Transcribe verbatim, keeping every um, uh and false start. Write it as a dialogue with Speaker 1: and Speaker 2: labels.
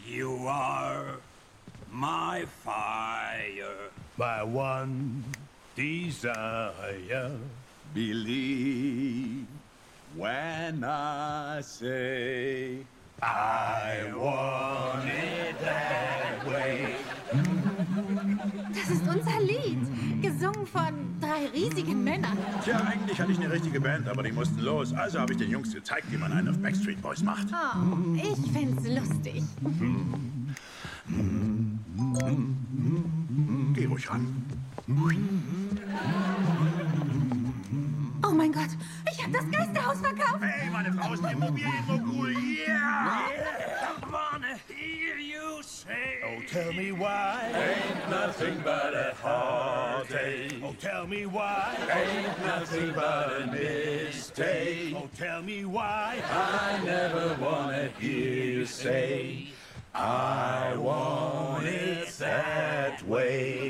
Speaker 1: You are my fire,
Speaker 2: my one desire.
Speaker 3: Believe when I say I want it that way.
Speaker 4: Das ist unser Lied, gesungen von drei riesigen Männern.
Speaker 3: Tja, eigentlich hatte ich eine richtige Band, aber die mussten los. Also habe ich den Jungs gezeigt, wie man einen auf Backstreet Boys macht.
Speaker 4: Oh, ich find's lustig.
Speaker 3: Geh ruhig ran.
Speaker 4: Oh mein Gott, ich hab das Geisterhaus verkauft.
Speaker 3: Hey, meine Frau ist Immobilienmogul. Yeah!
Speaker 1: I wanna hear you say.
Speaker 2: Oh, tell me why.
Speaker 3: Ain't nothing but a heartache.
Speaker 2: Oh, tell me why.
Speaker 3: Ain't nothing but a mistake.
Speaker 2: Oh, tell me why.
Speaker 3: I never wanna hear you say I want it that way.